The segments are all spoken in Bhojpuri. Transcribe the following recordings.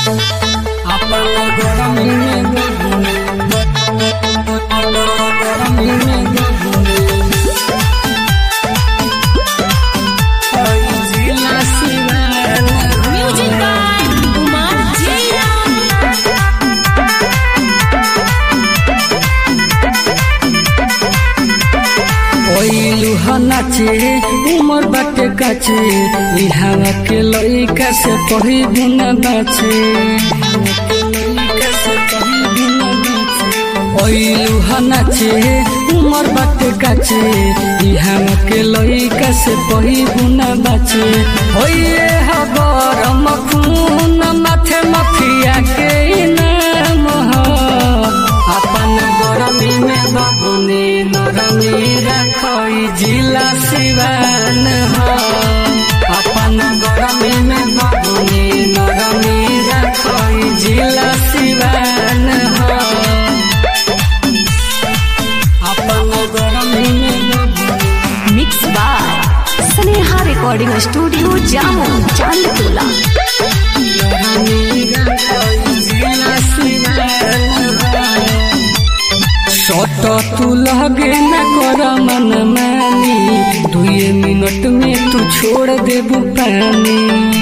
नाचे उमर बाटे काचे हवा के लइका से पही गुना बाचे ओइलू नाचे उमर बाटे काचे हवा के लइका से पही गुना बाचे होइए गरम खून माथे मफिया के नाम अपन गरमी में बबुनी नरमी रखई जिला सिवान हो अपन गरमी में बबुनी नरमी रखई जिला सिवान हो अपन गरमी में बबुनी। Mix by Sneha recording studio Jamo Chandtola. सट तू लगे न कर मन मानी 2 मिनट में तू छोड़ देबू पानी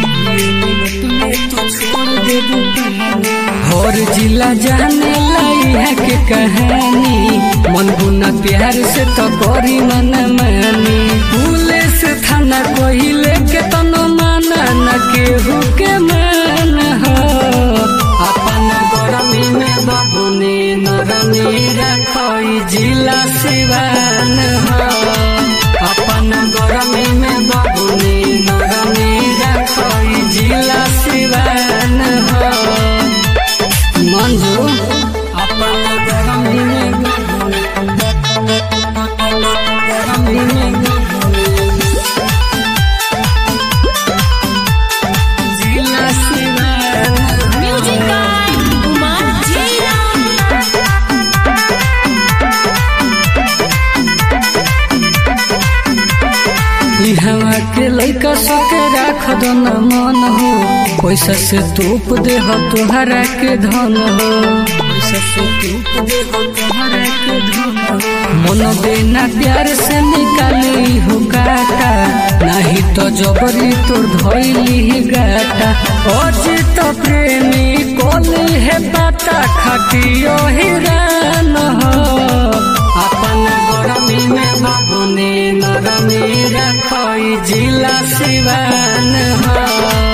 हर जिला जाने लाई के कहानी मन गुना प्यार से तो करी मन मानी पुलिस थाना कहिले के तनो माना न केहू के मान हो अपन गरमी में बबुनी नरमी रखई जिला सिवान हो अपन गरमी में बबुनी नरमी रखई जिला सिवान हो मंजू अपन गरमी में गरमी में जिला सिवान म्यूजिक बाय कुमार जयराम। हवा के लइका सके राख दो न मन हो पैसा से तोप दे हो तोहरा के धन हो पैसा से तोप दे हो तोहरा के धन हो मन देना प्यार से निकाली हो काटा नहीं तो जबरी तोर धइली गाटा अजित प्रेमी कोली है बाता खटियो हिरान हो अपन गरमी में बबुनी नरमी रखई जिला सिवान हो।